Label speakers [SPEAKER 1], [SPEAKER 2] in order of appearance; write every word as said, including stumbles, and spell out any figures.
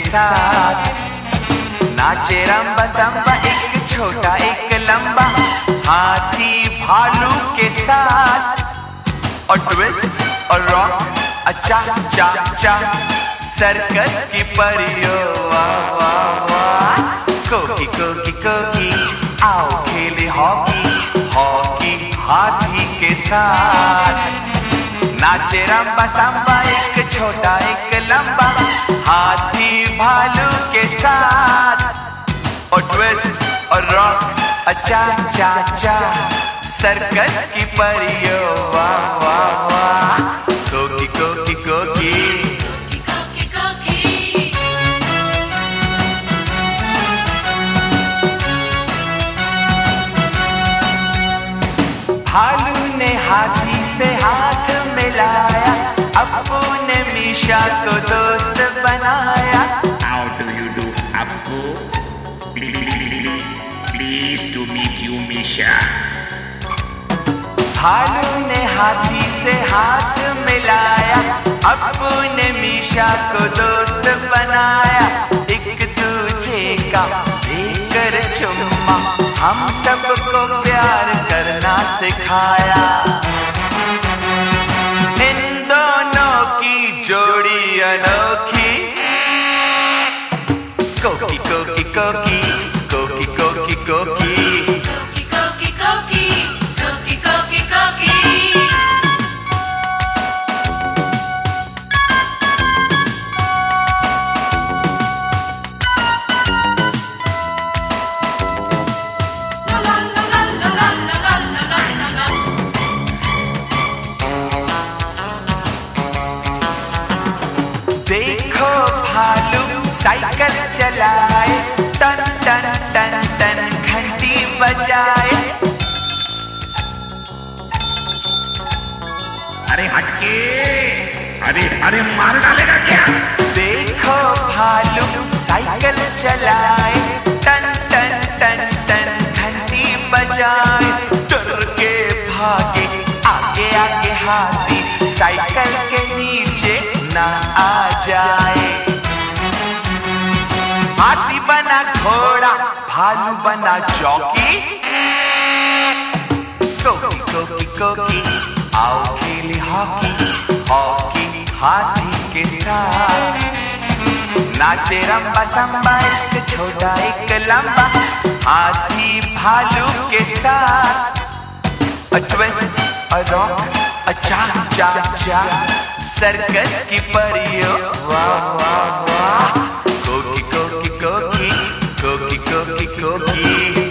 [SPEAKER 1] साथ। नाचे रंबा संबा एक छोटा एक लंबा, हाथी भालू के साथ। और ट्विस्ट और रॉक अच्छा चा चा, सर्कस की परियों वाह वाह वाह। कोकी कोकी कोकी आओ खेले हॉकी, हॉकी हाथी के साथ। नाचे रंबा संबा एक छोटा एक लंबा, हाथी भालू के साथ। और ट्विस्ट और रॉक अच्छा चा चा, सर्कस की परियों वाह वाह वाह। कोकी कोकी कोकी भालू ने हाथी से हाथ मिलाया, अप्पू ने मीशा को दोस्त बनाया।
[SPEAKER 2] How do you do, Appu? Pleased to meet you, Misha.
[SPEAKER 1] भालू ने हाथी से हाथ मिलाया, अप्पू ने मीशा को दोस्त बनाया। एक दूजे का देकर चुम्मा, हम सबको प्यार करना सिखाया। इन दोनों की जोड़ी अनोखी, कोकी कोकी कोकी कोकी कोकी कोकी देखो भालू साइकिल चलाए, टन टन टन टन घंटी बजाए।
[SPEAKER 2] अरे हटके, अरे अरे मार डालेगा क्या?
[SPEAKER 1] देखो भालू साइकिल चलाए, टन टन टन टन घंटी बजाए। डर के भागे आगे आगे हाथी, साइकिल के नीचे ना आ जाए। हाथी बना घोड़ा, भालू बना जॉकी। कोकी कोकी कोकी आओ खेले हॉकी, हॉकी हाथी के साथ। नाचे रंबा संबा एक छोटा एक लंबा, हाथी भालू के साथ। A twist, a rock, a cha cha cha, circus की परियों वाह वाह वाह। कोकी कोकी कोकी कोकी कोकी कोकी